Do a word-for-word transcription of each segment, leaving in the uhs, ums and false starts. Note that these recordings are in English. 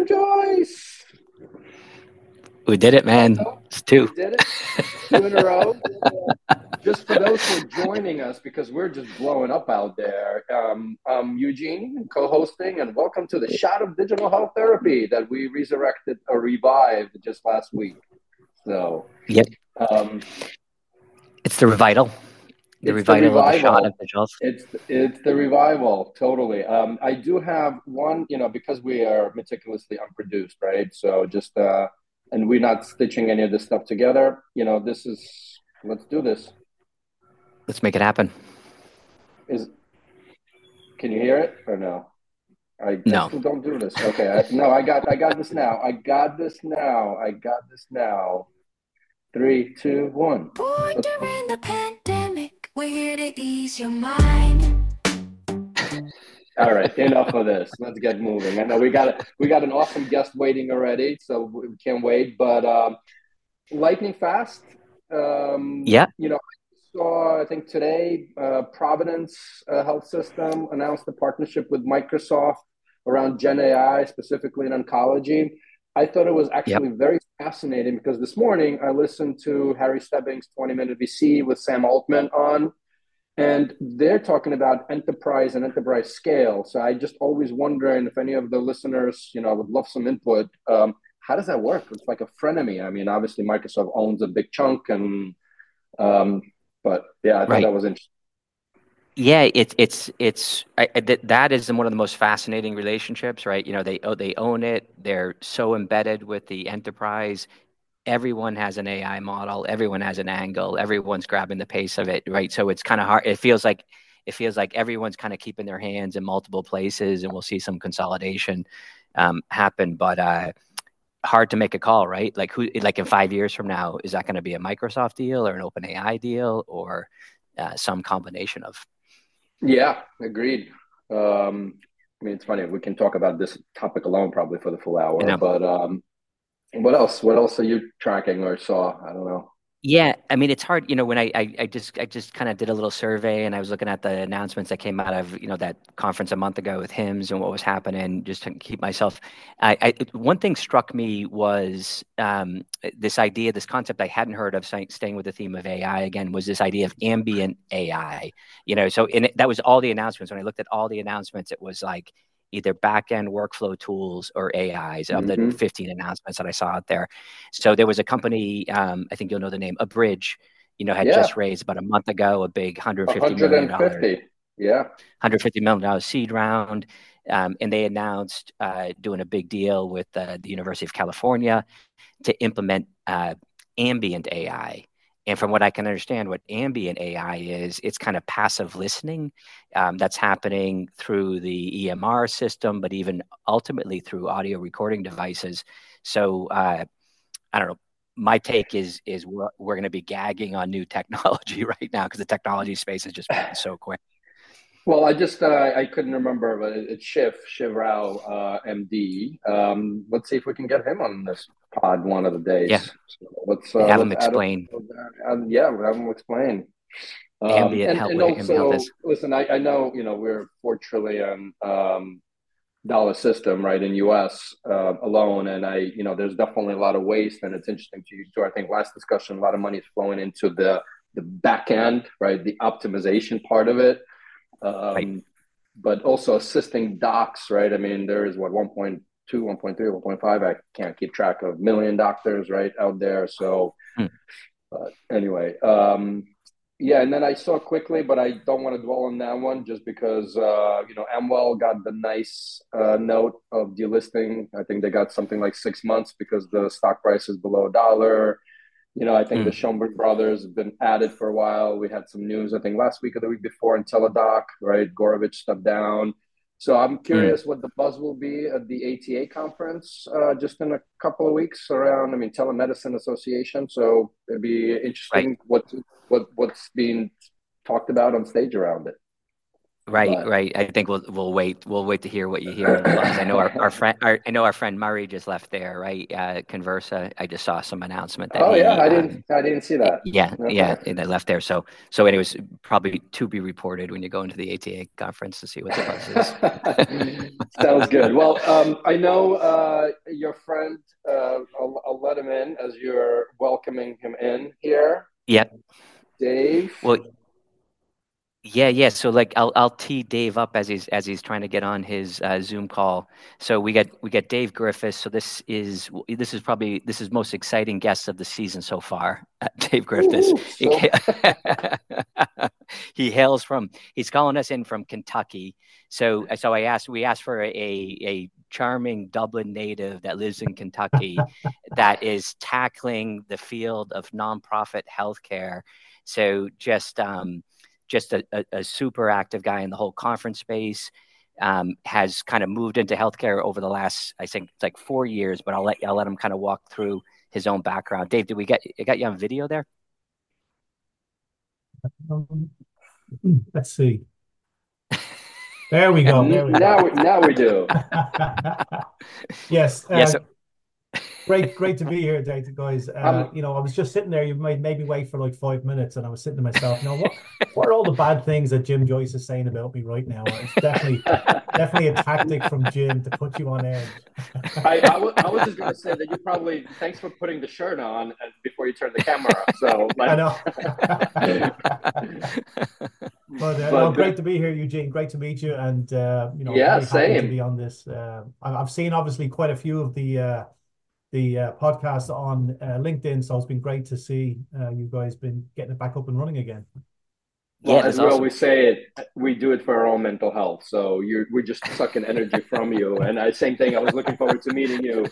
and Joyce. We did it, man. It's two. We did it. Two in a row. Just for those who are joining us, because we're just blowing up out there, um, I'm Eugene, co-hosting, and welcome to the Shot of Digital Health Therapy that we resurrected or revived just last week. So, yep. Um, it's the revital. The it's revival, the revival of the Shot of Digital Health. It's it's the revival, totally. Um, I do have one, you know, because we are meticulously unproduced, right? So just uh, and we're not stitching any of this stuff together. You know, this is let's do this. Let's make it happen. Is can you hear it or no? I, no. I still don't do this. Okay, I, no, I got I got this now. I got this now. I got this now. Three, two, one. Born during the pandemic, we're here to ease your mind. All right, enough of this. Let's get moving. I know we got we got an awesome guest waiting already, so we can't wait. But um, lightning fast. Um, yeah. You know, I saw I think today uh, Providence uh, Health System announced a partnership with Microsoft around Gen A I, specifically in oncology. I thought it was actually yep. very fascinating because this morning I listened to Harry Stebbings' twenty minute V C with Sam Altman on. And they're talking about enterprise and enterprise scale. So I just always wondering if any of the listeners, you know, would love some input. Um, how does that work? It's like a frenemy. I mean, obviously Microsoft owns a big chunk, and um, but yeah, I thought right. that was interesting. Yeah, it's it's it's I, that that is one of the most fascinating relationships, right? You know, they oh, they own it. They're so embedded with the enterprise. Everyone has an A I model. Everyone has an angle. Everyone's grabbing the pace of it, right? So it's kind of hard. It feels like it feels like everyone's kind of keeping their hands in multiple places, and we'll see some consolidation um, happen. But uh, hard to make a call, right? Like who, like in five years from now, is that going to be a Microsoft deal or an OpenAI deal or uh, some combination of? Yeah, agreed. Um, I mean, it's funny. We can talk about this topic alone probably for the full hour. You know, But um, what else? What else are you tracking or saw? I don't know. Yeah, I mean, it's hard, you know, when I, I, I just I just kind of did a little survey and I was looking at the announcements that came out of, you know, that conference a month ago with HIMSS and what was happening, just to keep myself. I, I one thing struck me was um, this idea, this concept I hadn't heard of, staying with the theme of A I again, was this idea of ambient A I. You know, so in it, that was all the announcements. When I looked at all the announcements, it was like either back-end workflow tools or A Is of the Mm-hmm. fifteen announcements that I saw out there. So there was a company, um, I think you'll know the name, Abridge, you know, had Yeah. just raised about a month ago a big one hundred fifty million dollars, yeah, one hundred fifty million dollars seed round. Um, and they announced uh, doing a big deal with uh, the University of California to implement uh, ambient A I. And from what I can understand, what ambient A I is, it's kind of passive listening um, that's happening through the E M R system, but even ultimately through audio recording devices. So uh, I don't know. My take is is we're, we're going to be gagging on new technology right now because the technology space is just moving so quick. Well, I just uh, I couldn't remember, but it's Shiv Shiv Rao, uh, M D. Um, let's see if we can get him on this pod one of the days. Yeah, so let's uh, have let's them add explain. Uh, yeah, have him explain. Um, Ambient and help and with ambient health also, is. listen, I, I know you know we're four trillion um, dollar system right in U S uh, alone, and I you know there's definitely a lot of waste, and it's interesting to to I think last discussion a lot of money is flowing into the the back end, right, the optimization part of it. Um, right. but also assisting docs, right? I mean, there is what one point two, one point three, one point five. I can't keep track of million doctors right out there. So, Hmm. but anyway, um, yeah. And then I saw quickly, but I don't want to dwell on that one just because uh, you know Amwell got the nice uh, note of delisting. I think they got something like six months because the stock price is below a dollar. You know, I think Hmm. the Schoenberg brothers have been added for a while. We had some news, I think, last week or the week before in Teladoc, right? Gorovich stepped down. So I'm Hmm. curious what the buzz will be at the A T A conference uh, just in a couple of weeks around, I mean, Telemedicine Association. So it'd be interesting Right. what what what's being talked about on stage around it. Right, But right. I think we'll we'll wait. We'll wait to hear what you hear because I know our, our friend our, I know our friend Murray just left there, right? Uh, Conversa. I just saw some announcement that oh yeah, he I didn't um I didn't see that. yeah, yeah, Okay. they left there. So so anyways, probably to be reported when you go into the A T A conference to see what the buzz is. Sounds good. Well, um, I know uh, your friend. Uh, I'll, I'll let him in as you're welcoming him in here, Yeah. Dave. Well, yeah, yeah. So like I'll I'll tee Dave up as he's as he's trying to get on his uh, Zoom call. So we got we got Dave Griffiths. So this is this is probably this is most exciting guest of the season so far. Uh, Dave Griffiths. Ooh, He, so he hails from he's calling us in from Kentucky. So so I asked we asked for a a charming Dublin native that lives in Kentucky that is tackling the field of nonprofit healthcare. So just um just a, a, a super active guy in the whole conference space. Um, has kind of moved into healthcare over the last, I think, it's like four years. But I'll let I'll let him kind of walk through his own background. Dave, did we get I got you on video there? Um, let's see. There we go. There we now, go. we, now we do. Yes. Uh, Yes. Great, great to be here, Dave, guys. Uh, Um, you know, I was just sitting there. You made made me wait for like five minutes, and I was sitting to myself, you know, what what are all the bad things that Jim Joyce is saying about me right now? It's definitely definitely a tactic from Jim to put you on edge. I, I, was, I was just going to say that you probably thanks for putting the shirt on and before you turn the camera up. So like, I know. But, uh, but no, great to be here, Eugene. Great to meet you, and uh, you know, yeah, very happy to same. be on this. Uh, I- I've seen obviously quite a few of the uh, the uh, podcasts on uh, LinkedIn, so it's been great to see uh, you guys been getting it back up and running again. Well, Yeah, as that's we awesome. always say, it we do it for our own mental health. So you're we're just sucking energy from you. And I same thing. I was looking forward to meeting you.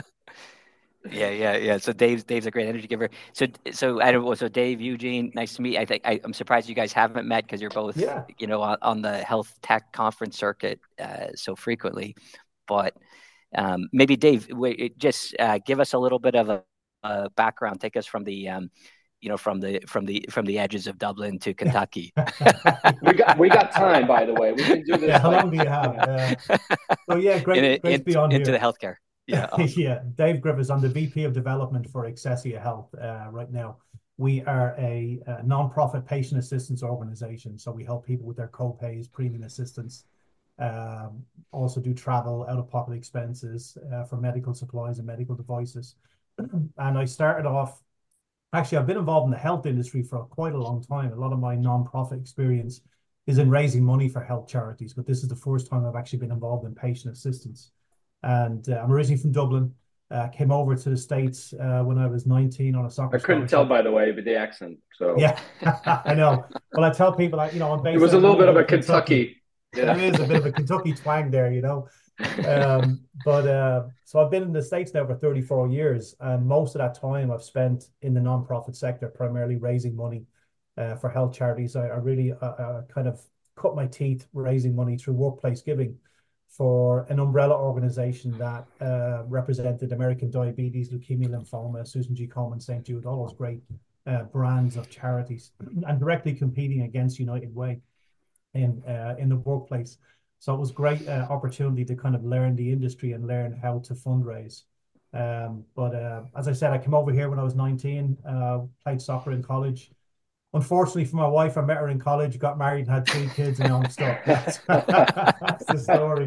Yeah, yeah, yeah. So Dave's Dave's a great energy giver. So so I don't. So Dave, Eugene, nice to meet. I think I, I'm surprised you guys haven't met because you're both, Yeah. you know, on, on the health tech conference circuit uh, so frequently. But um, maybe Dave, wait, just uh, give us a little bit of a, a background. Take us from the, um, you know, from the from the from the edges of Dublin to Kentucky. we got we got time, by the way. We can do this. Yeah, how like, long do you have? Uh, so yeah, great, in, great in, to be on into here. the healthcare. Yeah, awesome. Yeah, Dave Griffiths. I'm the V P of Development for Accessia Health uh, right now. We are a, a non-profit patient assistance organization, so we help people with their co-pays, premium assistance, um, also do travel, out-of-pocket expenses uh, for medical supplies and medical devices. And I started off, actually, I've been involved in the health industry for quite a long time. A lot of my non-profit experience is in raising money for health charities, but this is the first time I've actually been involved in patient assistance. And uh, I'm originally from Dublin, uh, came over to the States uh, when I was nineteen on a soccer I couldn't scholarship. tell, by the way, with the accent. So yeah, I know. Well, I tell people, I, you know, I'm based. It was a little bit of a Kentucky. Kentucky. Yeah. There is a bit of a Kentucky twang there, you know. Um, but uh, so I've been in the States now for thirty-four years, and most of that time I've spent in the nonprofit sector, primarily raising money uh, for health charities. I, I really uh, uh, kind of cut my teeth raising money through workplace giving for an umbrella organization that uh, represented American Diabetes, Leukemia, Lymphoma, Susan G. Komen, Saint Jude, all those great uh, brands of charities, and directly competing against United Way in uh, in the workplace. So it was great uh, opportunity to kind of learn the industry and learn how to fundraise. Um, but uh, as I said, I came over here when I was nineteen, uh, played soccer in college. Unfortunately for my wife, I met her in college, got married, and had three kids, and now I'm stuck. That's, that's the story.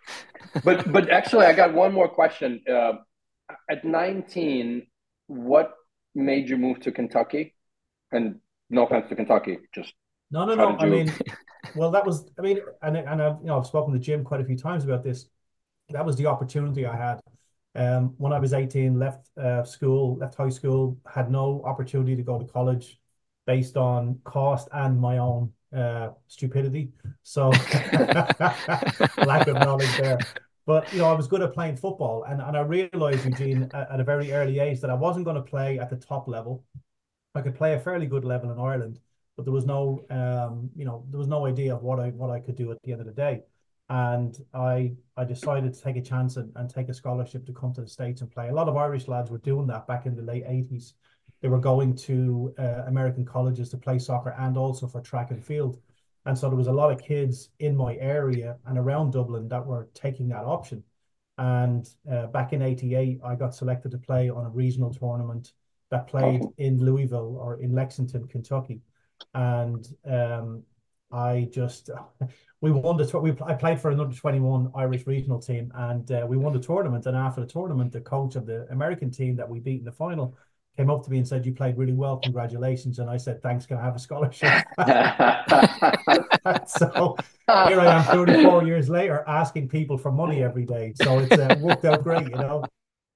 But but actually, I got one more question. Uh, at nineteen, what made you move to Kentucky? And no offense to Kentucky, just no, no, no. I mean, well, that was. I mean, and and I've you know I've spoken to Jim quite a few times about this. That was the opportunity I had. Um, when I was eighteen, left uh, school, left high school, had no opportunity to go to college, based on cost and my own uh, stupidity. So lack of knowledge there. But, you know, I was good at playing football. And, and I realized, Eugene, at, at a very early age that I wasn't going to play at the top level. I could play a fairly good level in Ireland, but there was no, um, you know, there was no idea of what I what I could do at the end of the day. And I I decided to take a chance and, and take a scholarship to come to the States and play. A lot of Irish lads were doing that back in the late eighties. They were going to uh, American colleges to play soccer and also for track and field. And so there was a lot of kids in my area and around Dublin that were taking that option. And uh, back in eighty-eight, I got selected to play on a regional tournament that played Awesome. in Louisville or in Lexington, Kentucky. And um, I just, we won the, we, I played for another twenty-one Irish regional team, and uh, we won the tournament. And after the tournament, the coach of the American team that we beat in the final came up to me and said, "You played really well, congratulations." And I said, "Thanks, can I have a scholarship?" So here I am thirty-four years later asking people for money every day. So it's uh, worked out great, you know.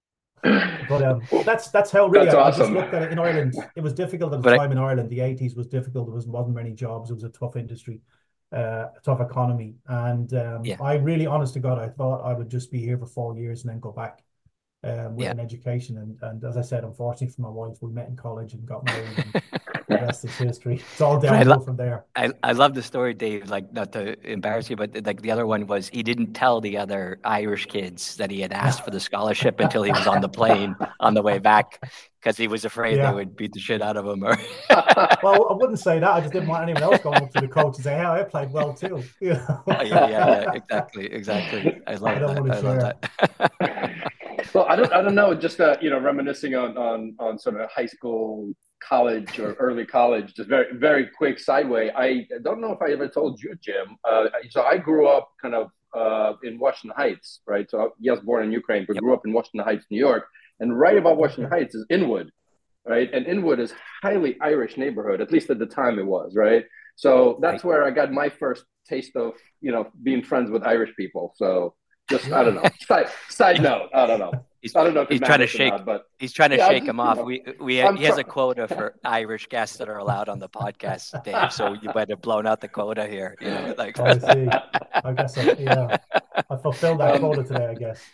But um, that's that's how really That's I, I awesome. just looked at it in Ireland. It was difficult at the But I, time in Ireland. The eighties was difficult. There was, wasn't many jobs. It was a tough industry, uh, a tough economy. And um, yeah, I really, honest to God, I thought I would just be here for four years and then go back um, with yeah. an education. And, and as I said, unfortunately for my wife, we met in college and got married, and the rest is history. It's all But I, downhill lo- from there. I I love the story, Dave. Like, not to embarrass you, but like the other one was he didn't tell the other Irish kids that he had asked for the scholarship until he was on the plane on the way back, because he was afraid they Yeah. would beat the shit out of him. Or Well, I wouldn't say that. I just didn't want anyone else going up to the coach and say, "Hey, I played well too." You know? yeah, yeah, yeah, exactly, exactly. I I love don't that. want to I love share. that. Well, I don't, I don't know. Just uh, you know, reminiscing on on on sort of high school, college, or early college. Just very very quick sideway. I don't know if I ever told you, Jim. Uh, so I grew up kind of uh, in Washington Heights, right? So yes, born in Ukraine, but Yep. grew up in Washington Heights, New York. And right above Washington Okay. Heights is Inwood, right? And Inwood is highly Irish neighborhood, at least at the time it was, right? So that's Right. where I got my first taste of, you know, being friends with Irish people. So just, I Yeah. don't know. Side, side note, I don't know. He's I don't know if it he's trying to matters or shake. not, but He's trying to yeah, I shake just, him you off. know, We we I'm he has trying. a quota for Irish guests that are allowed on the podcast, Dave. So you might have blown out the quota here. You know, like. Oh, I see. I guess I, yeah, I fulfilled that Um, quota today, I guess.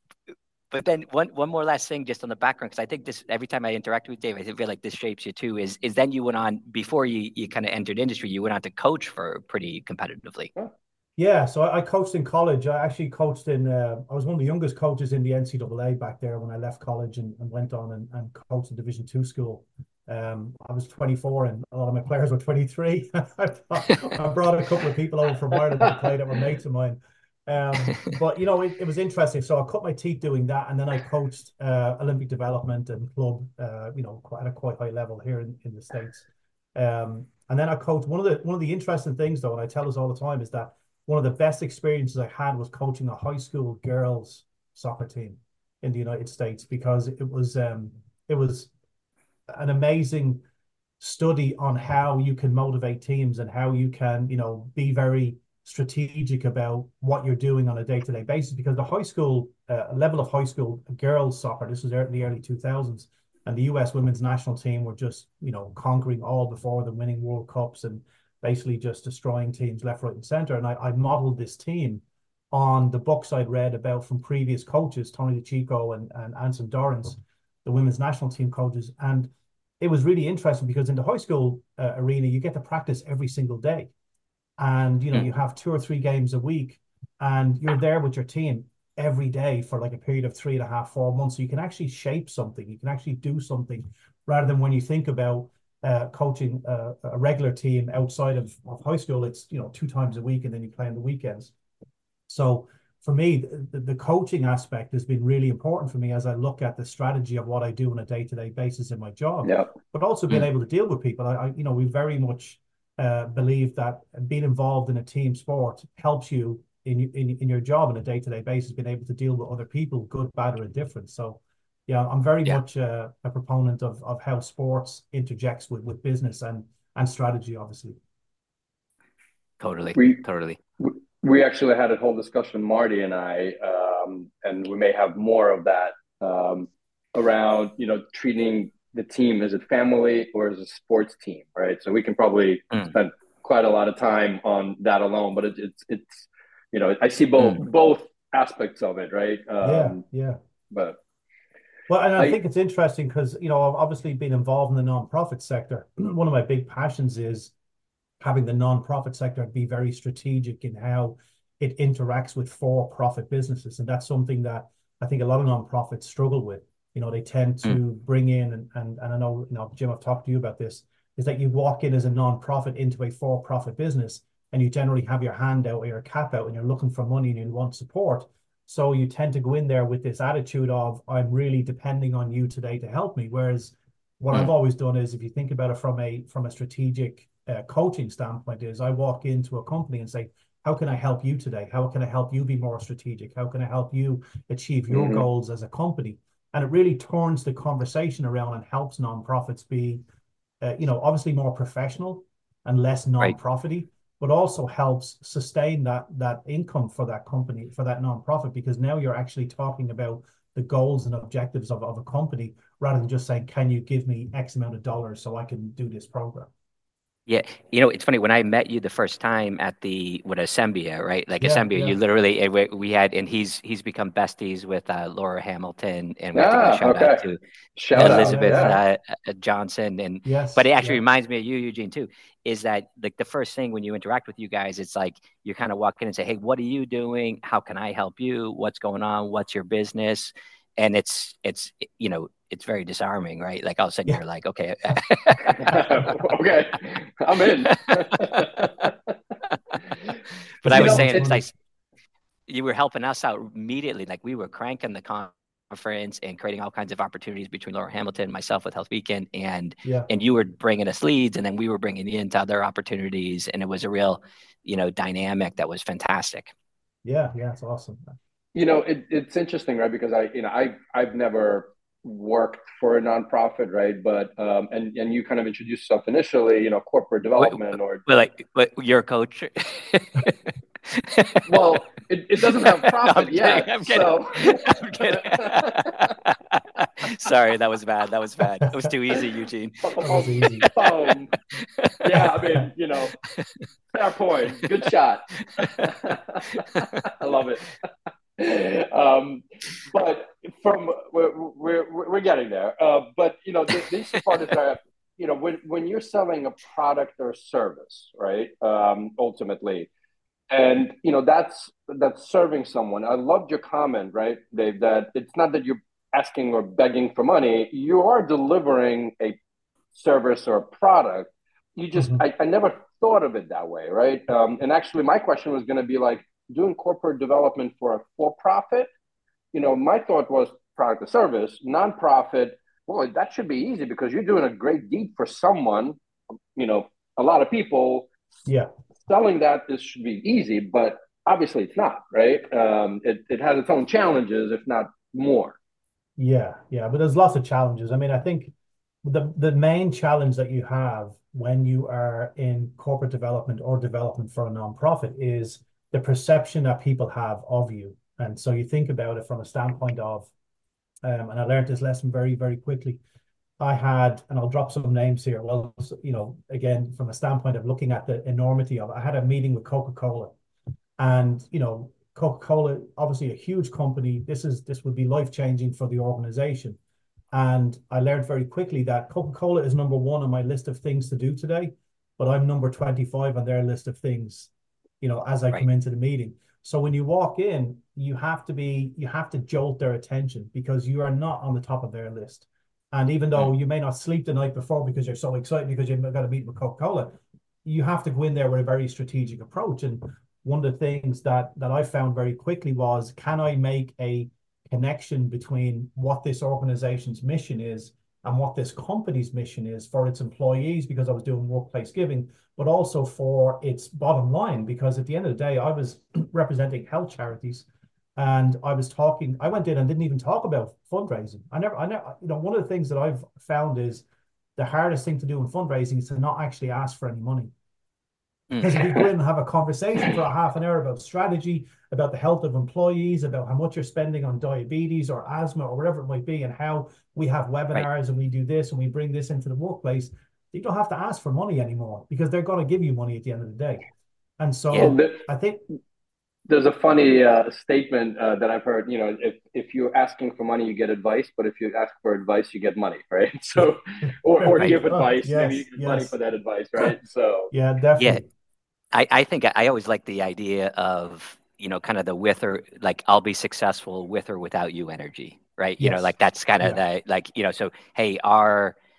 But then one one more last thing just on the background, because I think this every time I interact with Dave, I feel like this shapes you too. Is is then you went on before you you kind of entered industry, you went on to coach for pretty competitively. Yeah, so I, I coached in college. I actually coached in, uh, I was one of the youngest coaches in the N C double A back there when I left college and, and went on and, and coached in Division Two school. Um, I was twenty-four and a lot of my players were twenty-three. I brought, I brought a couple of people over from Ireland to play that were mates of mine. Um, but you know, it, it was interesting. So I cut my teeth doing that, and then I coached uh, Olympic development and club, uh, you know, at a quite high level here in, in the States. Um, and then I coached one of the one of the interesting things, though, and I tell us all the time, is that one of the best experiences I had was coaching a high school girls soccer team in the United States, because it was um, it was an amazing study on how you can motivate teams and how you can, you know, be very strategic about what you're doing on a day-to-day basis. Because the high school uh, level of high school girls soccer, this was in the early two thousands, and the U S women's national team were just, you know, conquering all before them, winning World Cups and basically just destroying teams left, right, and center. And I, I modeled this team on the books I'd read about from previous coaches, Tony DeChico and, and Anson Dorrance, the women's national team coaches. And it was really interesting because in the high school uh, arena, you get to practice every single day. And, you know, you have two or three games a week and you're there with your team every day for like a period of three and a half, four months. So you can actually shape something. You can actually do something, rather than when you think about uh, coaching a, a regular team outside of, of high school, it's, you know, two times a week and then you play on the weekends. So for me, the, the coaching aspect has been really important for me as I look at the strategy of what I do on a day-to-day basis in my job, yeah. but also being Mm. able to deal with people. I, I you know, we very much uh, believe that being involved in a team sport helps you in, in, in your job on a day-to-day basis, being able to deal with other people, good, bad, or indifferent. So yeah, I'm very Yeah. much uh, a proponent of, of how sports interjects with, with business and, and strategy, obviously. Totally. We, Totally. we we actually had a whole discussion, Marty and I, um, and we may have more of that um, around, you know, treating the team as a family or as a sports team, right? So we can probably Mm. spend quite a lot of time on that alone, but it, it's it's you know, I see both Mm. both aspects of it, right? Yeah, Um, yeah. but Well, and I I think it's interesting because, you know, I've obviously been involved in the nonprofit sector. One of my big passions is having the nonprofit sector be very strategic in how it interacts with for-profit businesses. And that's something that I think a lot of nonprofits struggle with. You know, they tend to Mm. bring in, and, and, and I know, you know, Jim, I've talked to you about this, is that you walk in as a nonprofit into a for-profit business and you generally have your hand out or your cap out and you're looking for money and you want support. So you tend to go in there with this attitude of, I'm really depending on you today to help me. Whereas what mm. I've always done is, if you think about it from a from a strategic uh, coaching standpoint, is I walk into a company and say, how can I help you today? How can I help you be more strategic? How can I help you achieve your mm-hmm. goals as a company? And it really turns the conversation around and helps nonprofits be, uh, you know, obviously more professional and less nonprofity, right. but also helps sustain that that income for that company, for that nonprofit, because now you're actually talking about the goals and objectives of, of a company rather than just saying, can you give me X amount of dollars so I can do this program? Yeah, you know, it's funny, when I met you the first time at the with Assembia, right? Like yeah, Assembia, yeah. you literally we had, and he's he's become besties with uh, Laura Hamilton, and we have ah, to give a shout okay. out to shout Elizabeth out, yeah. uh, Johnson, and yes, but it actually yeah. reminds me of you, Eugene, too. Is that like the first thing when you interact with you guys? It's like you kind of walk in and say, "Hey, what are you doing? How can I help you? What's going on? What's your business?" And it's it's you know. It's very disarming, right? Like all of a sudden yeah. you're like, okay. okay, I'm in. But I was saying, it's like you were helping us out immediately. Like we were cranking the conference and creating all kinds of opportunities between Laura Hamilton and myself with Health Beacon. And, yeah. and you were bringing us leads, and then we were bringing you into other opportunities. And it was a real, you know, dynamic that was fantastic. Yeah. Yeah. It's awesome. You know, it, it's interesting, right? Because I, you know, I, I've never worked for a nonprofit, right? But um, and and you kind of introduced yourself initially, you know, corporate development wait, or well, like, but you're a coach. Well, it, it doesn't have profit no, yet. I'm so I'm kidding. Sorry, that was bad. That was bad. It was too easy, Eugene. That was easy. Um, yeah, I mean, you know, fair point. Good shot. I love it. Um, but from we're, we're, we're getting there. Uh, but, you know, the, the interesting part is that, you know, when, when you're selling a product or service, right, um, ultimately, and, you know, that's that's serving someone. I loved your comment, right, Dave, that it's not that you're asking or begging for money. You are delivering a service or a product. You just, mm-hmm. I, I never thought of it that way, right? Um, and actually, my question was going to be like, doing corporate development for a for-profit, you know, my thought was product or service. Nonprofit, well, that should be easy because you're doing a great deed for someone, you know, a lot of people. Yeah. Selling that is should be easy, but obviously it's not, right? Um, it, it has its own challenges, if not more. Yeah, yeah, but there's lots of challenges. I mean, I think the, the main challenge that you have when you are in corporate development or development for a nonprofit is the perception that people have of you. And so you think about it from a standpoint of, um, and I learned this lesson very, very quickly. I had, and I'll drop some names here. Well, you know, again, from a standpoint of looking at the enormity of it, I had a meeting with Coca-Cola, and, you know, Coca-Cola, obviously a huge company. This is, this would be life-changing for the organization. And I learned very quickly that Coca-Cola is number one on my list of things to do today, but I'm number twenty-five on their list of things, you know, as I right. come into the meeting. So when you walk in, you have to be, you have to jolt their attention because you are not on the top of their list. And even though you may not sleep the night before because you're so excited because you've got to meet with Coca-Cola, you have to go in there with a very strategic approach. And one of the things that, that I found very quickly was, can I make a connection between what this organization's mission is and what this company's mission is for its employees, because I was doing workplace giving, but also for its bottom line, because at the end of the day, I was representing health charities, and I was talking, I went in and didn't even talk about fundraising. I never, I never, you know, one of the things that I've found is the hardest thing to do in fundraising is to not actually ask for any money. Because if you go in and have a conversation for a half an hour about strategy, about the health of employees, about how much you're spending on diabetes or asthma or whatever it might be, and how we have webinars right. and we do this and we bring this into the workplace, you don't have to ask for money anymore because they're going to give you money at the end of the day. And so yeah, the, I think there's a funny uh, statement uh, that I've heard, you know, if, if you're asking for money, you get advice, but if you ask for advice, you get money, right? So, or, or right. give advice, yes, maybe you get yes. money for that advice, right? So yeah, definitely. Yeah. I, I think I always like the idea of, you know, kind of the with or like, I'll be successful with or without you energy, right? You yes. know, like that's kind of yeah. the, like, you know, so, hey, our,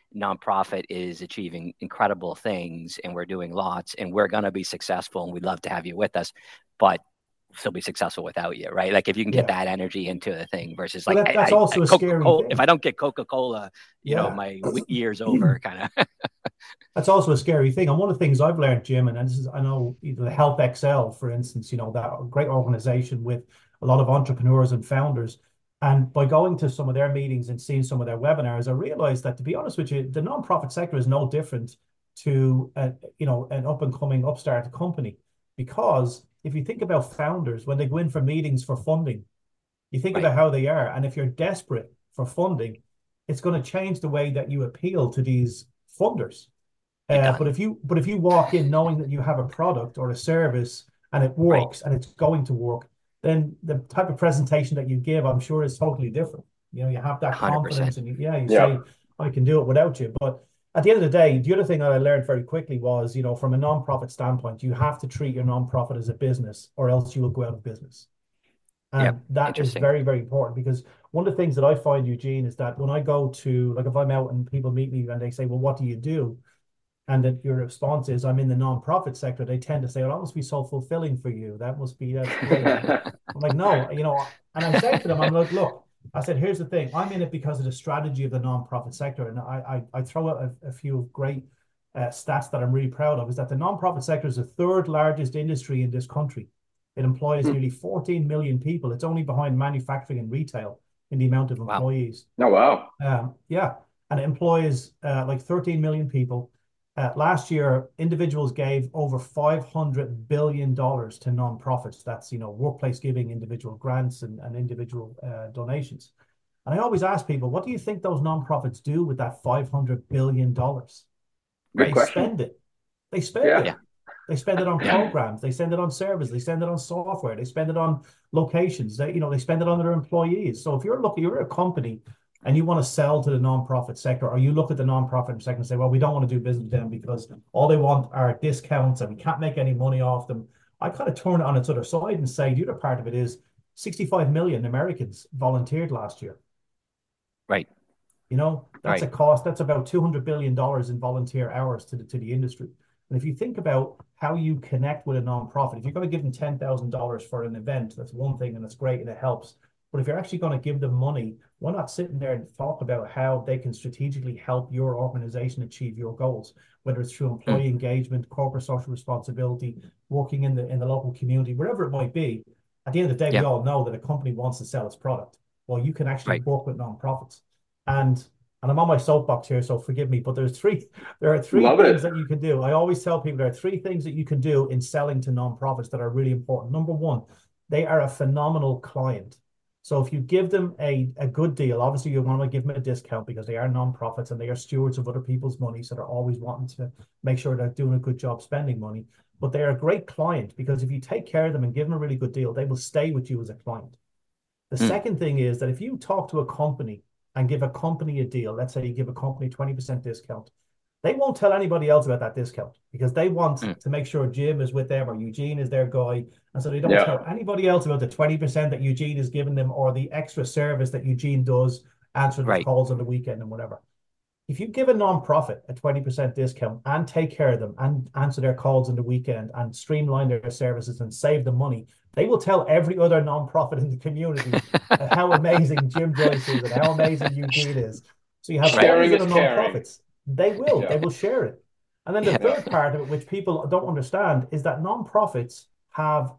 nonprofit is achieving incredible things and we're doing lots and we're going to be successful and we'd love to have you with us, but still be successful without you, right? Like if you can get Yeah. that energy into the thing versus Well, like, that, I, that's I, also I a scary Coca-Cola, thing. if I don't get Coca-Cola, you know, Yeah. my year's over kind of. That's also a scary thing. And one of the things I've learned, Jim, and this is, I know the Help X L, for instance, you know, that great organization with a lot of entrepreneurs and founders. And by going to some of their meetings and seeing some of their webinars, I realized that, to be honest with you, the nonprofit sector is no different to, a, you know, an up and coming upstart company. Because if you think about founders, when they go in for meetings for funding, you think Right. about how they are. And if you're desperate for funding, it's going to change the way that you appeal to these funders. Uh, but if you but if you walk in knowing that you have a product or a service and it works right. and it's going to work, then the type of presentation that you give, I'm sure, is totally different. You know, you have that one hundred percent confidence, and you, yeah, you yeah. say, I can do it without you. But at the end of the day, the other thing that I learned very quickly was, you know, from a nonprofit standpoint, you have to treat your nonprofit as a business, or else you will go out of business. And yep. that is very, very important, because one of the things that I find, Eugene, is that when I go to, like, if I'm out and people meet me and they say, well, what do you do? And that your response is, I'm in the nonprofit sector, they tend to say, oh, that must be so fulfilling for you. That must be, that's great. I'm like, no, you know, and I'm saying to them, I'm like, look, I said, here's the thing. I'm in it because of the strategy of the nonprofit sector. And I I, I throw out a, a few great uh, stats that I'm really proud of, is that the nonprofit sector is the third largest industry in this country. It employs hmm. nearly fourteen million people. It's only behind manufacturing and retail in the amount of employees. Wow. Oh, wow. Um, yeah. And it employs uh, like thirteen million people. Uh, last year, individuals gave over five hundred billion dollars to nonprofits. That's, you know, workplace giving, individual grants, and, and individual uh, donations. And I always ask people, what do you think those nonprofits do with that five hundred billion dollars? Good they question. spend it. They spend yeah. it. Yeah. They spend it on programs. They spend it on service. They spend it on software. They spend it on locations. They, you know, they spend it on their employees. So if you're looking, you're a company and you want to sell to the nonprofit sector, or you look at the nonprofit sector and say, well, we don't want to do business with them because all they want are discounts and we can't make any money off them. I kind of turn it on its other side and say, the other part of it is sixty-five million Americans volunteered last year. Right. You know, that's right. a cost. That's about two hundred billion dollars in volunteer hours to the, to the industry. And if you think about how you connect with a nonprofit, if you're going to give them ten thousand dollars for an event, that's one thing and it's great and it helps. But if you're actually going to give them money, why not sit in there and talk about how they can strategically help your organization achieve your goals, whether it's through employee mm. engagement, corporate social responsibility, working in the in the local community, wherever it might be. At the end of the day, yeah. we all know that a company wants to sell its product. Well, you can actually right. work with nonprofits. And and I'm on my soapbox here, so forgive me, but there's three, there are three Love things it. that you can do. I always tell people there are three things that you can do in selling to nonprofits that are really important. Number one, they are a phenomenal client. So if you give them a, a good deal, obviously you want to give them a discount because they are nonprofits and they are stewards of other people's money. So they're always wanting to make sure they're doing a good job spending money. But they are a great client because if you take care of them and give them a really good deal, they will stay with you as a client. The mm. second thing is that if you talk to a company and give a company a deal, let's say you give a company twenty percent discount, they won't tell anybody else about that discount because they want mm. to make sure Jim is with them or Eugene is their guy. And so they don't yeah. tell anybody else about the twenty percent that Eugene is giving them or the extra service that Eugene does, answering right. calls on the weekend and whatever. If you give a nonprofit a twenty percent discount and take care of them and answer their calls on the weekend and streamline their services and save them money, they will tell every other nonprofit in the community how amazing Jim Joyce is and how amazing Eugene is. So you have all these other nonprofits. They will. Yeah. They will share it. And then the yeah. third part of it, which people don't understand, is that nonprofits have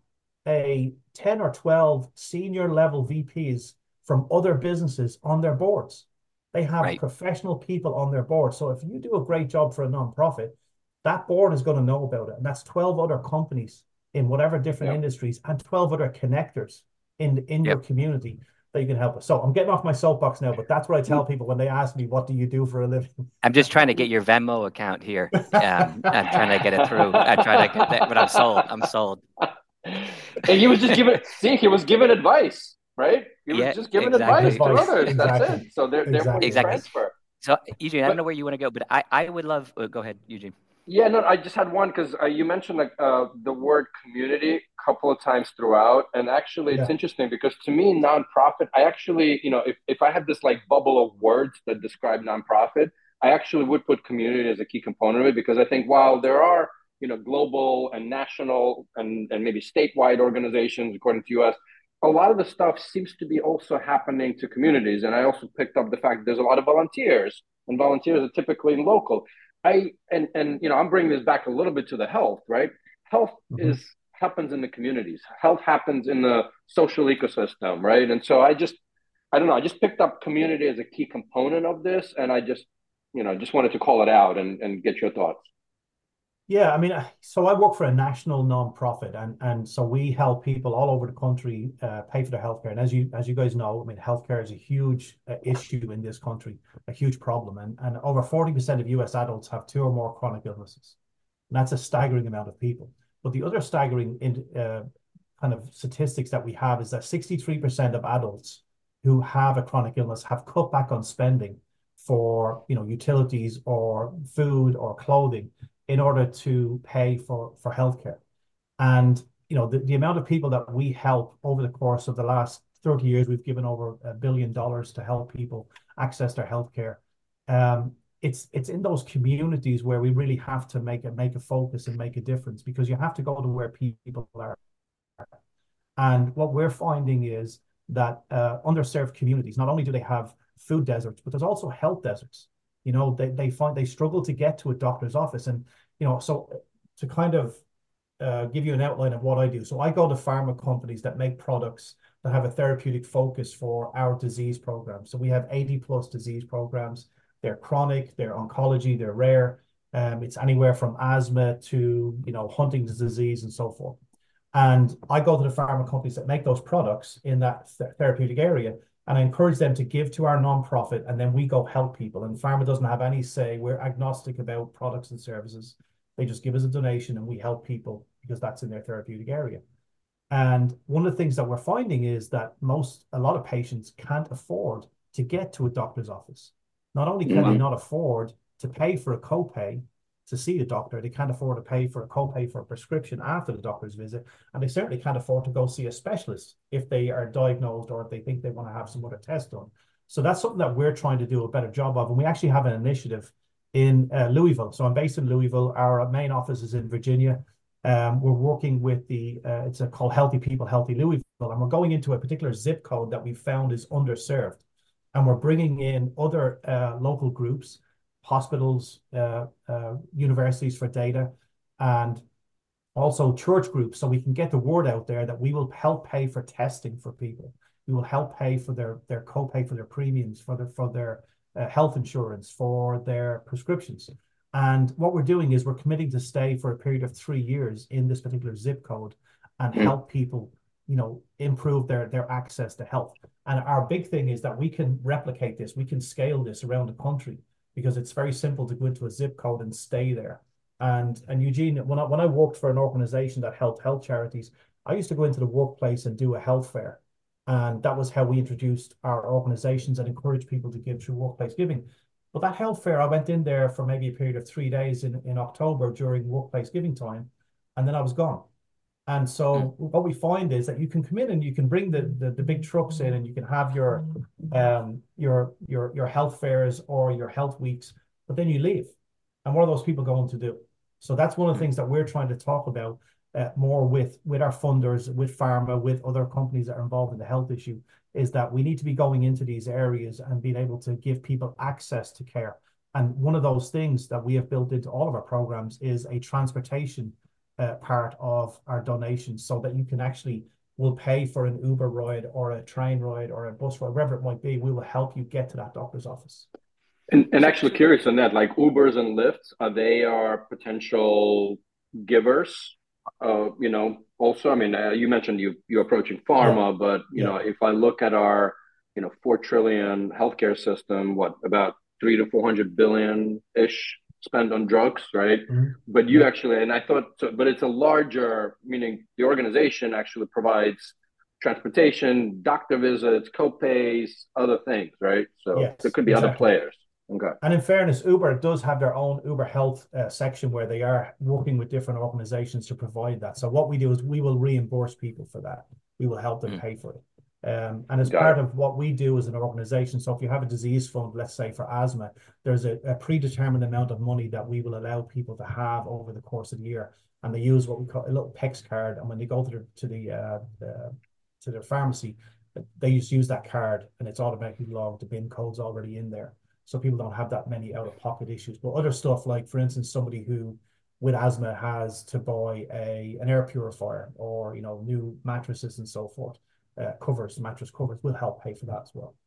a ten or twelve senior level V Ps from other businesses on their boards. They have right. professional people on their board. So if you do a great job for a nonprofit, that board is going to know about it. And that's twelve other companies in whatever different yep. industries and twelve other connectors in, in yep. your community that you can help us. So I'm getting off my soapbox now, but that's what I tell people when they ask me, what do you do for a living? I'm just trying to get your Venmo account here. Um, I'm trying to get it through. I'm trying to get that, but I'm sold. I'm sold. And he was just giving, see, he was giving advice, right? He was yeah, just giving exactly. advice to others. Exactly. That's it. So they're, exactly. they're exactly. transfer. So Eugene, I don't know where you want to go, but I, I would love, uh, go ahead, Eugene. Yeah, no, I just had one because uh, you mentioned like uh, the word community a couple of times throughout. And actually it's yeah. interesting because to me, nonprofit, I actually, you know, if, if I had this like bubble of words that describe nonprofit, I actually would put community as a key component of it, because I think while there are, you know, global and national and, and maybe statewide organizations, according to U S, a lot of the stuff seems to be also happening to communities. And I also picked up the fact that there's a lot of volunteers, and volunteers are typically local. I and and you know, I'm bringing this back a little bit to the health, right? Health mm-hmm. is happens in the communities. Health happens in the social ecosystem, right? And so I just, I don't know, I just picked up community as a key component of this, and I just, you know, just wanted to call it out and, and get your thoughts. Yeah, I mean, so I work for a national nonprofit, and and so we help people all over the country uh, pay for their healthcare. And as you as you guys know, I mean, healthcare is a huge uh, issue in this country, a huge problem, and and over forty percent of U S adults have two or more chronic illnesses, and that's a staggering amount of people. But the other staggering in, uh, kind of statistics that we have is that sixty-three percent of adults who have a chronic illness have cut back on spending for, you know, utilities or food or clothing in order to pay for, for healthcare. And, you know, the, the amount of people that we help over the course of the last thirty years, we've given over a billion dollars to help people access their healthcare. Um, it's it's in those communities where we really have to make a, make a focus and make a difference, because you have to go to where people are. And what we're finding is that uh, underserved communities, not only do they have food deserts, but there's also health deserts. You know, they, they find they struggle to get to a doctor's office. And, you know, so to kind of uh, give you an outline of what I do. So I go to pharma companies that make products that have a therapeutic focus for our disease program. So we have eighty plus disease programs. They're chronic, they're oncology, they're rare. Um, it's anywhere from asthma to, you know, Huntington's disease and so forth. And I go to the pharma companies that make those products in that th- therapeutic area, and I encourage them to give to our nonprofit, and then we go help people. And pharma doesn't have any say. We're agnostic about products and services. They just give us a donation and we help people because that's in their therapeutic area. And one of the things that we're finding is that most, a lot of patients can't afford to get to a doctor's office. Not only can mm-hmm. they not afford to pay for a copay to see the doctor, they can't afford to pay for a copay for a prescription after the doctor's visit, and they certainly can't afford to go see a specialist if they are diagnosed or if they think they want to have some other test done. So that's something that we're trying to do a better job of, and we actually have an initiative in uh, Louisville. So I'm based in Louisville. Our main office is in Virginia. Um, we're working with the, uh, it's a, called Healthy People, Healthy Louisville, and we're going into a particular zip code that we found is underserved. And we're bringing in other uh, local groups, hospitals, uh, uh, universities for data, and also church groups, so we can get the word out there that we will help pay for testing for people. We will help pay for their, their copay, for their premiums, for their, for their uh, health insurance, for their prescriptions. And what we're doing is we're committing to stay for a period of three years in this particular zip code and mm. help people, you know, improve their, their access to health. And our big thing is that we can replicate this, we can scale this around the country, because it's very simple to go into a zip code and stay there. And and Eugene, when I, when I worked for an organization that helped health charities, I used to go into the workplace and do a health fair. And that was how we introduced our organizations and encouraged people to give through workplace giving. But that health fair, I went in there for maybe a period of three days in, in October during workplace giving time, and then I was gone. And so what we find is that you can come in and you can bring the, the, the big trucks in, and you can have your, um, your, your, your health fairs or your health weeks, but then you leave. And what are those people going to do? So that's one of the things that we're trying to talk about uh, more with, with our funders, with pharma, with other companies that are involved in the health issue, is that we need to be going into these areas and being able to give people access to care. And one of those things that we have built into all of our programs is a transportation Uh, part of our donations, so that you can actually, will pay for an Uber ride or a train ride or a bus ride, wherever it might be. We will help you get to that doctor's office. And, and actually curious on that, like Ubers and Lyfts, are they are potential givers? Uh, you know, also, I mean, uh, you mentioned you you're approaching pharma, yeah. but you yeah. know, if I look at our, you know, four trillion healthcare system, what about three to four hundred billion ish spend on drugs, right? Mm-hmm. But you yeah. actually, and I thought, so, but it's a larger, meaning the organization actually provides transportation, doctor visits, co-pays, other things, right? So yes, there could be exactly. other players. Okay. And in fairness, Uber does have their own Uber Health uh, section where they are working with different organizations to provide that. So what we do is we will reimburse people for that. We will help them mm. pay for it. Um, and as Got part it. of what we do as an organization, so if you have a disease fund, let's say for asthma, there's a, a predetermined amount of money that we will allow people to have over the course of the year. And they use what we call a little PEX card. And when they go to the, to the, uh, the to their pharmacy, they just use that card and it's automatically logged. The bin code's already in there. So people don't have that many out-of-pocket issues. But other stuff like, for instance, somebody who with asthma has to buy a an air purifier or, you know, new mattresses and so forth. Uh, covers, mattress covers will help pay for that as well.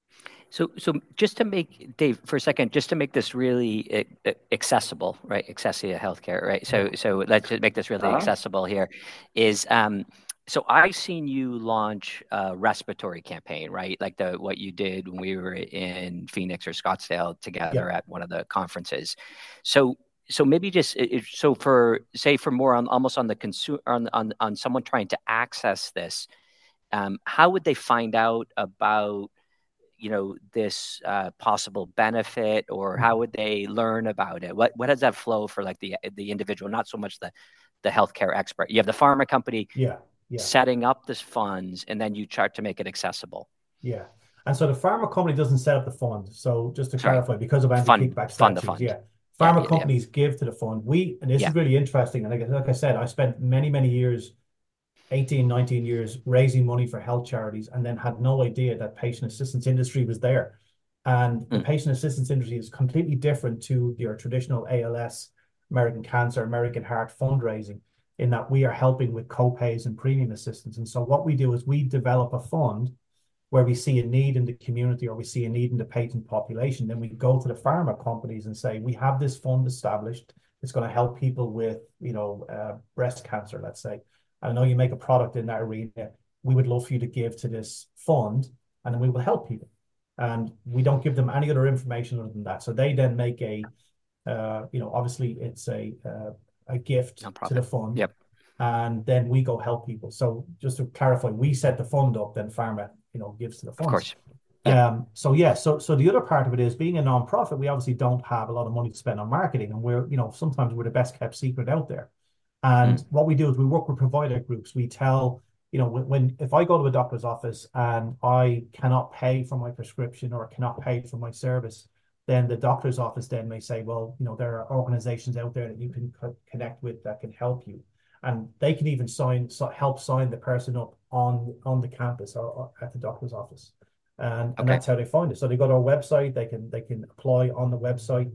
So, so just to make Dave for a second, just to make this really uh, accessible, right? Accessia Healthcare, right? So, so let's just make this really Uh-huh. accessible here. Is um, so I've seen you launch a respiratory campaign, right? Like the what you did when we were in Phoenix or Scottsdale together Yeah. at one of the conferences. So, so maybe just it, so for say for more on almost on the consumer on on on someone trying to access this. Um, how would they find out about, you know, this uh, possible benefit, or how would they learn about it? What what does that flow for like the the individual, not so much the the healthcare expert? You have the pharma company Yeah. Yeah. setting up this funds, and then you start to make it accessible. Yeah. And so the pharma company doesn't set up the fund. So just to Sorry, clarify, because of fund anti-kickback fund the statutes, fund. yeah, Yeah, pharma yeah, yeah, companies give to the fund. We, and this yeah. is really interesting. And like, like I said, I spent many, many years, eighteen, nineteen years raising money for health charities and then had no idea that patient assistance industry was there. And the Mm. patient assistance industry is completely different to your traditional A L S, American Cancer, American Heart fundraising, in that we are helping with co-pays and premium assistance. And so what we do is we develop a fund where we see a need in the community or we see a need in the patient population. Then we go to the pharma companies and say, we have this fund established. It's going to help people with, you know, uh, breast cancer, let's say. I know you make a product in that arena. We would love for you to give to this fund, and then we will help people. And we don't give them any other information other than that. So they then make a, uh, you know, obviously it's a uh, a gift Nonprofit. to the fund. Yep. And then we go help people. So just to clarify, we set the fund up, then pharma, you know, gives to the funds. Of course. Yep. Um, so yeah, so so the other part of it is being a nonprofit, we obviously don't have a lot of money to spend on marketing, and we're, you know, sometimes we're the best kept secret out there. And mm. what we do is we work with provider groups. We tell, you know, when, when if I go to a doctor's office and I cannot pay for my prescription or cannot pay for my service, then the doctor's office then may say, well, you know, there are organizations out there that you can co- connect with that can help you. And they can even sign, so help sign the person up on, on the campus or, or at the doctor's office. And, okay. and that's how they find it. So they go to our website, they can they can apply on the website.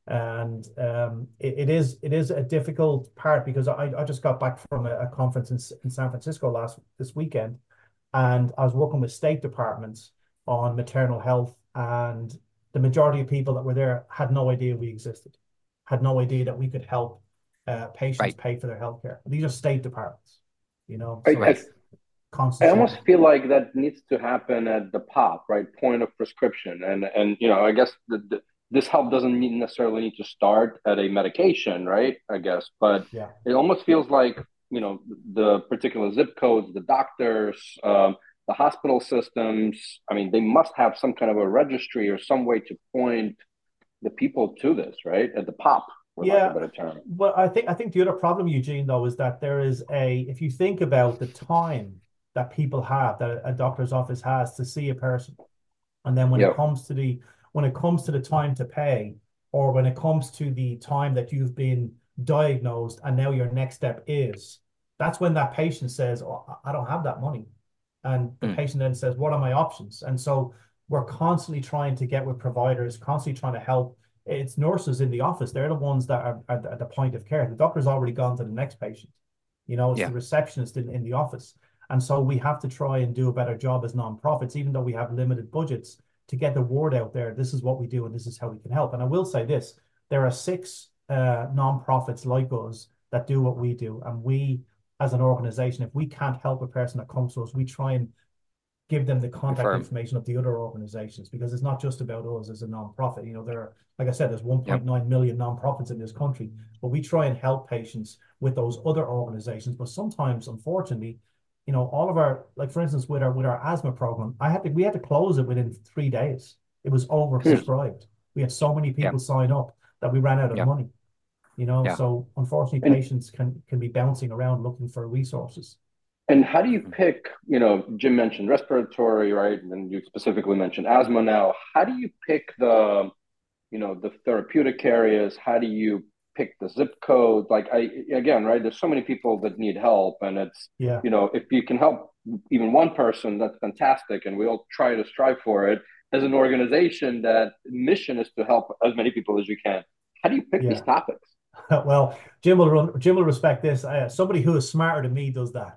And um, it, it is it is a difficult part because I, I just got back from a, a conference in, in San Francisco last this weekend, and I was working with state departments on maternal health, and the majority of people that were there had no idea we existed, had no idea that we could help uh, patients right. pay for their healthcare. These are state departments, you know. So right. I almost feel like that needs to happen at the P O P, right? Point of prescription, and and you know, I guess the, the this help doesn't mean necessarily need to start at a medication, right? I guess, but yeah. it almost feels like, you know, the particular zip codes, the doctors, um, the hospital systems, I mean, they must have some kind of a registry or some way to point the people to this, right? At the P O P, for yeah. lack of a better term. Well, I think I think the other problem, Eugene, though, is that there is a, if you think about the time that people have, that a doctor's office has to see a person, and then when yep. it comes to the when it comes to the time to pay, or when it comes to the time that you've been diagnosed and now your next step is, that's when that patient says, oh, I don't have that money. And the mm. patient then says, what are my options? And so we're constantly trying to get with providers, constantly trying to help. It's nurses in the office. They're the ones that are at, at the point of care. The doctor's already gone to the next patient. You know, it's yeah. the receptionist in, in the office. And so we have to try and do a better job as nonprofits, even though we have limited budgets, to get the word out there. This is what we do and this is how we can help. And I will say this, there are six uh, nonprofits like us that do what we do. And we, as an organization, if we can't help a person that comes to us, we try and give them the contact Confirm. information of the other organizations, because it's not just about us as a nonprofit. You know, there are, like I said, there's one point nine yep. million nonprofits in this country, but we try and help patients with those other organizations. But sometimes, unfortunately, you know, all of our, like for instance, with our with our asthma program, I had to we had to close it within three days. It was oversubscribed. We had so many people yep. sign up that we ran out of yep. money. You know, yep. so unfortunately, and, patients can can be bouncing around looking for resources. And how do you pick, you know, Jim mentioned respiratory, right? And you specifically mentioned asthma now. How do you pick the, you know, the therapeutic areas? How do you pick the zip code? Like I, again, right? There's so many people that need help, and it's, Yeah. you know, if you can help even one person, that's fantastic. And we all try to strive for it as an organization that mission is to help as many people as you can. How do you pick these Yeah. topics? Well, Jim will run, Jim will respect this. Uh, somebody who is smarter than me does that.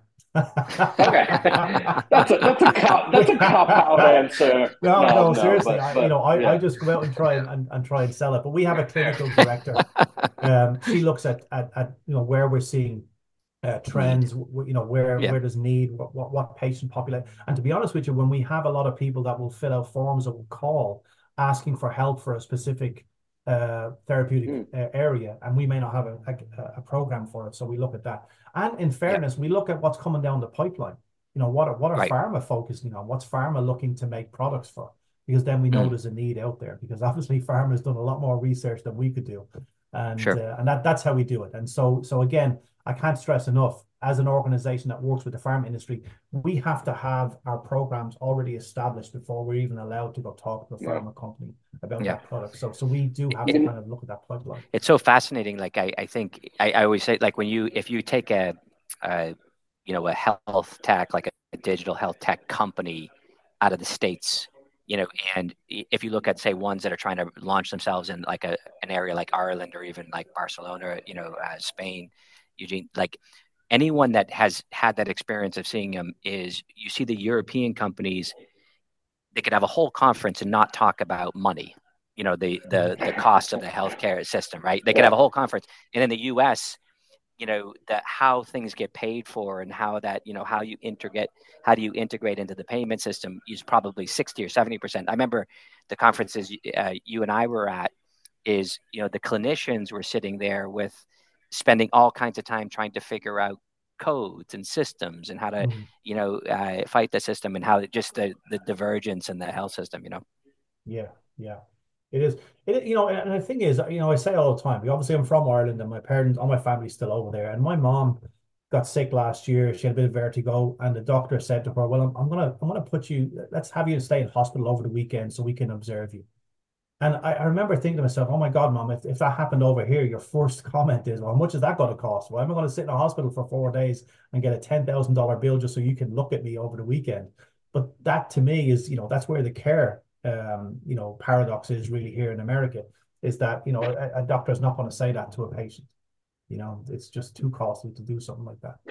Okay, that's a that's a cop that's a cop out answer. No, No, no, no, seriously. but I, you but know, I, I yeah, just go out and try and, and, and try and sell it. But we have a clinical director. Um, she looks at, at at you know where we're seeing uh, Need. trends, you know, where Yeah. where there's need, what, what what patient population. And to be honest with you, when we have a lot of people that will fill out forms or will call asking for help for a specific uh, therapeutic mm, uh, area, and we may not have a, a, a program for it, so we look at that. And in Yeah. fairness, we look at what's coming down the pipeline. You know, what are, what are Right. pharma focusing on? What's pharma looking to make products for? Because then we know Mm. there's a need out there. Because obviously, pharma's done a lot more research than we could do, and Sure. uh, and that that's how we do it. And so so again, I can't stress enough, as an organization that works with the pharma industry, we have to have our programs already established before we're even allowed to go talk to a yeah. pharma company about Yeah. that product. So, so we do have to It, kind of look at that pipeline. it's so fascinating. Like I, I think I, I always say, like when you, if you take a, a you know, a health tech, like a, a digital health tech company out of the States, you know, and if you look at, say, ones that are trying to launch themselves in like a, an area like Ireland or even like Barcelona, you know, uh, Spain, Eugene, like anyone that has had that experience of seeing them is you see the European companies, they could have a whole conference and not talk about money, you know, the the the cost of the healthcare system, right? They could Yeah. have a whole conference. And in the U S, you know, that how things get paid for and how that, you know, how you integrate, how do you integrate into the payment system is probably sixty or seventy percent. I remember the conferences uh, you and I were at is, you know, the clinicians were sitting there with spending all kinds of time trying to figure out codes and systems and how to, Mhm. you know, uh, fight the system and how just the, the divergence in the health system, you know. Yeah, yeah. It is. It, you know, and the thing is, you know, I say all the time, obviously I'm from Ireland and my parents, all my family's still over there. And my mom got sick last year. She had a bit of vertigo, and the doctor said to her, "Well, I'm, I'm gonna, I'm gonna put you, let's have you stay in hospital over the weekend so we can observe you." And I, I remember thinking to myself, "Oh my God, Mom, if, if that happened over here, your first comment is, well, how much is that going to cost? Why am I going to sit in a hospital for four days and get a ten thousand dollar bill just so you can look at me over the weekend?" But that to me is, you know, that's where the care, um, you know, paradox is really here in America, is that, you know, a, a doctor is not going to say that to a patient. You know, it's just too costly to do something like that.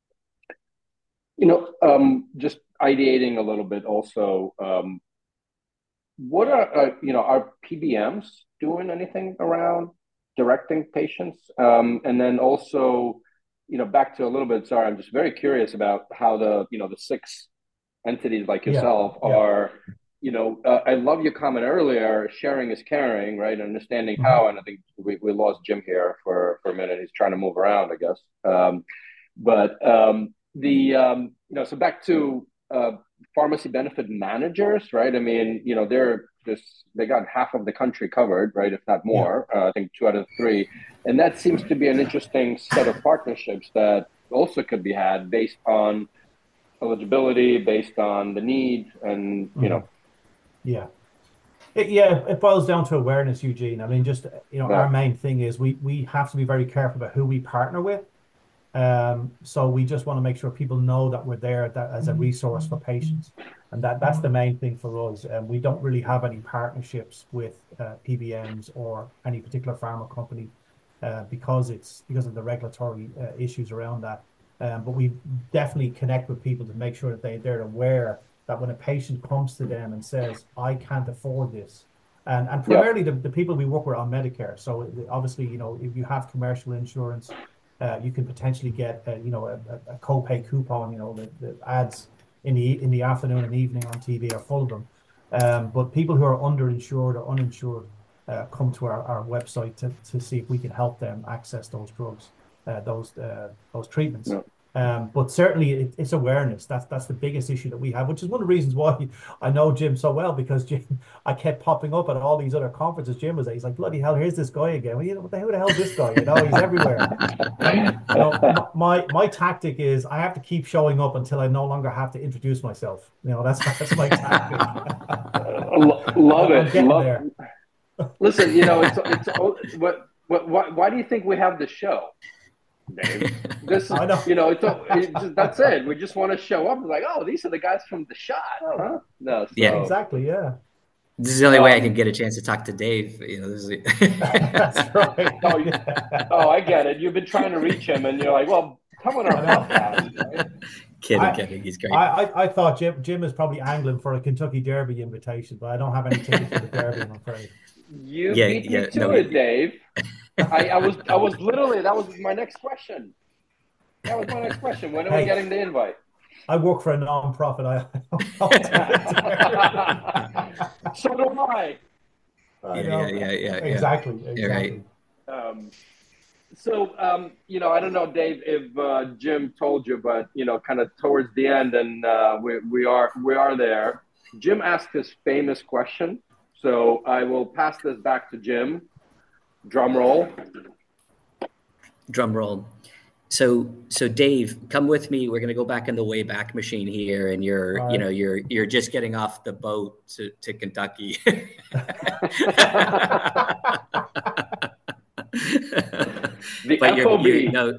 You know, um, just ideating a little bit also. Um, what are uh, you know, are P B Ms doing anything around directing patients? Um, and then also, you know, back to a little bit. Sorry, I'm just very curious about how the you know the six entities like Yeah, yourself yeah. are. You know, uh, I love your comment earlier. Sharing is caring, right? Understanding Mhm. how, and I think we, we lost Jim here for for a minute. He's trying to move around, I guess. Um, but um, the um, you know, so back to uh, pharmacy benefit managers, right? I mean, you know, they're just they got half of the country covered, right? If not Yeah. more. Uh, I think two out of three, and that seems to be an interesting set of partnerships that also could be had based on eligibility, based on the need, and you know, Mhm. Yeah. It, yeah, it boils down to awareness, Eugene. I mean, just, you know, our uh, main thing is we we have to be very careful about who we partner with. Um, so we just want to make sure people know that we're there that, as a resource for patients, and that that's the main thing for us. And we don't really have any partnerships with uh, P B Ms or any particular pharma company uh, because it's because of the regulatory uh, issues around that. Um, but we definitely connect with people to make sure that they they're aware that when a patient comes to them and says, "I can't afford this," and and yeah, primarily the, the people we work with are on Medicare. So obviously, you know, if you have commercial insurance, uh, you can potentially get a, you know, a, a copay coupon. You know, the, the ads in the in the afternoon and evening on T V are full of them. Um, but people who are underinsured or uninsured uh, come to our, our website to, to see if we can help them access those drugs, uh, those uh, those treatments. yeah. Um, but certainly it, it's awareness. That's that's the biggest issue that we have, which is one of the reasons why I know Jim so well, because Jim, I kept popping up at all these other conferences. Jim was at. He's like, bloody hell, here's this guy again. Well, you know, what the hell, the hell is this guy? You know, he's everywhere. And you know, my my tactic is I have to keep showing up until I no longer have to introduce myself. You know, that's that's my tactic. Love I'm it. getting Love. there. Listen, you know, it's it's what what why, why do you think we have the show, Dave? This is, I know. you know, it's, it's just, that's it. We just want to show up. Like, oh, these are the guys from The Shot, huh? No, so. Yeah. Exactly. Yeah. This is the only way I Um, can get a chance to talk to Dave. You know, this is That's right. Oh, you- oh, I get it. You've been trying to reach him, and you're like, well, come on our podcast. Right? kidding, I- kidding. He's great. I, I, I thought Jim Jim is probably angling for a Kentucky Derby invitation, but I don't have any tickets for the Derby, I'm afraid. You Yeah, beat yeah, me to no, it, you- Dave. I, I was I was literally that was my next question. That was my next question. When are we Hey. getting the invite? I work for a non-profit. I, So do I. I Yeah, know. yeah, yeah, yeah, yeah. Exactly. You're right. Exactly. Um, so, um, you know, I don't know, Dave, if uh, Jim told you, but you know, kind of towards the end, and uh, we we are we are there. Jim asked his famous question, so I will pass this back to Jim. Drum roll. Drum roll. So, so Dave, come with me. We're going to go back in the Wayback Machine here, and you're, All you right. know, you're you're just getting off the boat to, to Kentucky. The But F you're, O B. you're no,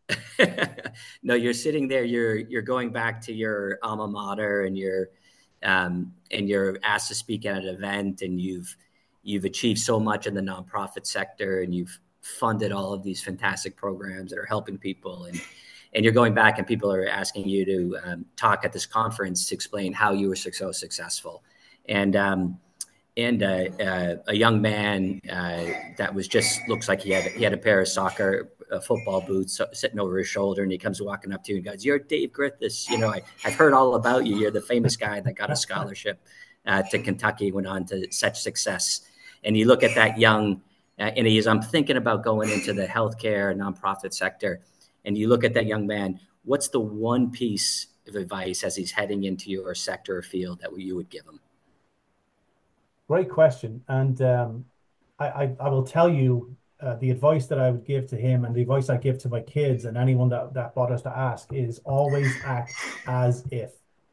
no, you're sitting there. You're you're going back to your alma mater, and you're um, and you're asked to speak at an event, and you've you've achieved so much in the nonprofit sector, and you've funded all of these fantastic programs that are helping people, and and you're going back, and people are asking you to um, talk at this conference to explain how you were so successful, and um, and uh, uh, a young man uh, that was just looks like he had he had a pair of soccer uh, football boots sitting over his shoulder, and he comes walking up to you and goes, "You're Dave Griffiths. You know, I, I've heard all about you. You're the famous guy that got a scholarship uh, to Kentucky, went on to such success." And you look at that young, uh, and he is, I'm thinking about going into the healthcare nonprofit sector. And you look at that young man, what's the one piece of advice as he's heading into your sector or field that you would give him? Great question. And um, I, I, I will tell you uh, the advice that I would give to him, and the advice I give to my kids and anyone that, that bothers to ask, is always act as if.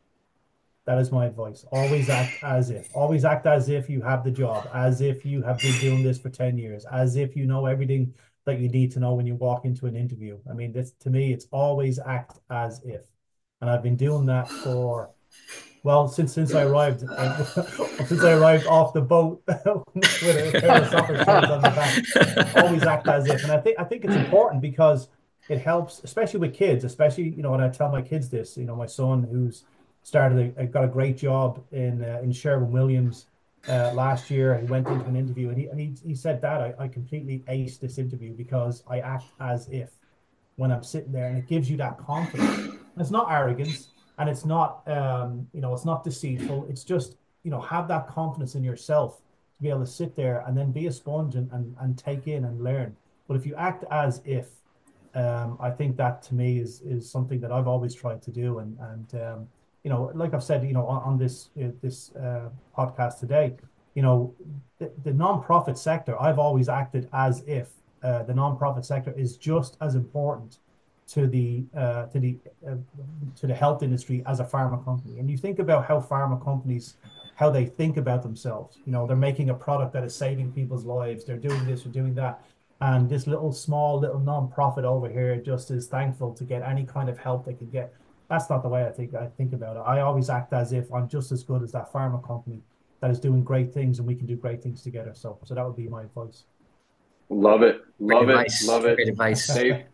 That is my advice. Always act as if. Always act as if you have the job, as if you have been doing this for ten years, as if you know everything that you need to know when you walk into an interview. I mean, this to me, it's always act as if. And I've been doing that for, well, since since I arrived, uh, since I arrived off the boat with a pair of soccer shoes on the back. Always act as if. And I think I think it's important because it helps, especially with kids, especially, you know, when I tell my kids this, you know, my son who's started, a, got a great job in uh, in Sherwin-Williams uh, last year. He went into an interview and he and he, he said, "Dad, I, I completely aced this interview because I act as if when I'm sitting there," and it gives you that confidence. And it's not arrogance, and it's not um, you know, it's not deceitful. It's just, you know, have that confidence in yourself to be able to sit there and then be a sponge and and, and take in and learn. But if you act as if, um, I think that to me is is something that I've always tried to do, and and um, you know, like I've said, you know, on, on this uh, this uh, podcast today, you know, the, the nonprofit sector, I've always acted as if uh, the nonprofit sector is just as important to the uh, to the uh, to the health industry as a pharma company. And you think about how pharma companies, how they think about themselves. You know, they're making a product that is saving people's lives. They're doing this or doing that. And this little small little nonprofit over here just is thankful to get any kind of help they can get. That's not the way I think I think about it. I always act as if I'm just as good as that pharma company that is doing great things, and we can do great things together. So, so that would be my advice. Love it. Love Great it. advice. Love it. Great advice. Dave,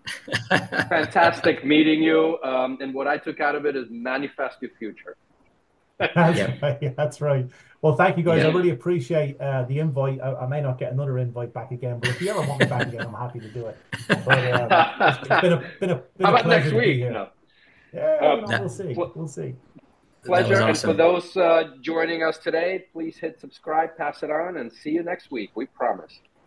fantastic meeting you. Um, and what I took out of it is manifest your future. That's Yeah. right. That's right. Well, thank you guys. Yeah. I really appreciate uh, the invite. I, I may not get another invite back again, but if you ever want me back again, I'm happy to do it. But um, it's, it's been a been a been How a about pleasure next to be week? here. No. Yeah, Uh, you know, that- we'll see. Well- We'll see. Pleasure. was And awesome. for those uh, joining us today, please hit subscribe, pass it on, and see you next week. We promise.